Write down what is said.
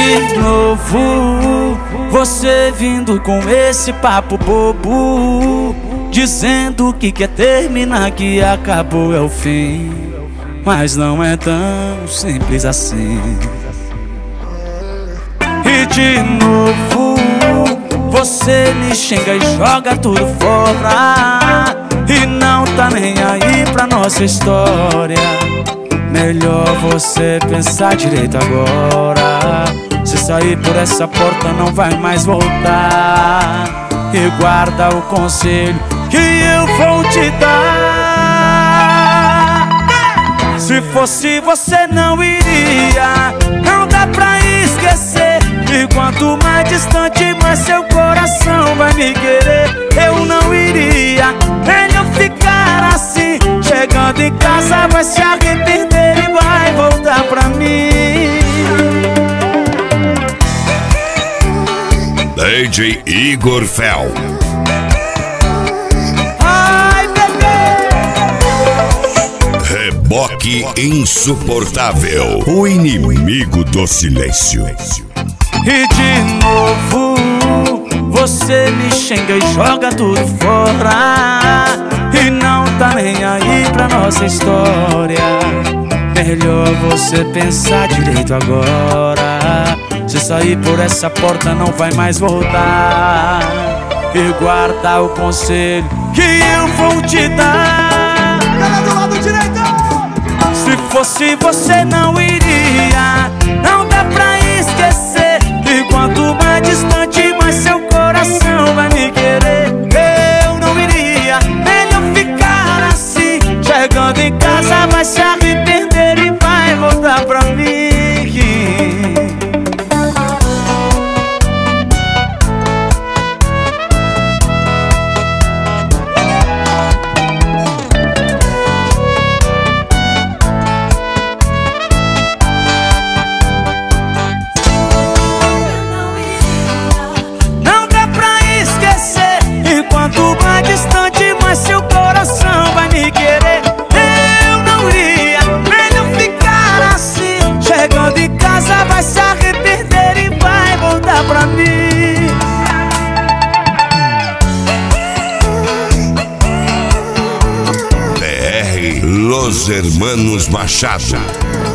de novo, você vindo com esse papo bobo, dizendo que quer terminar, que acabou é o fim. Mas não é tão simples assim. E de novo você me xinga e joga tudo fora, e não tá nem aí pra nossa história. Melhor você pensar direito agora. Se sair por essa porta não vai mais voltar. E guarda o conselho que eu vou te dar. Se fosse você não iria, não dá pra esquecer. E quanto mais distante, mais seu coração vai me querer. Eu não iria, melhor ficar assim. Chegando em casa vai se arrepender e vai voltar pra mim. DJ Igor Fel. Ai, bebê. Reboque insuportável, o inimigo do silêncio. E de novo você me xinga e joga tudo fora, e não tá nem aí pra nossa história. Melhor você pensar direito agora. Se sair por essa porta não vai mais voltar. E guarda o conselho que eu vou te dar. Cara do lado direito! Se fosse você não iria, não dá pra esquecer. E quanto mais distante, mais seu coração vai me querer. Eu não iria, melhor ficar assim. Chegando em casa vai se arrepender e vai voltar pra mim. Quanto mais distante, mais seu coração vai me querer. Eu não iria, melhor ficar assim. Chegando em casa vai se arrepender e vai voltar pra mim. PR Los Hermanos Machado.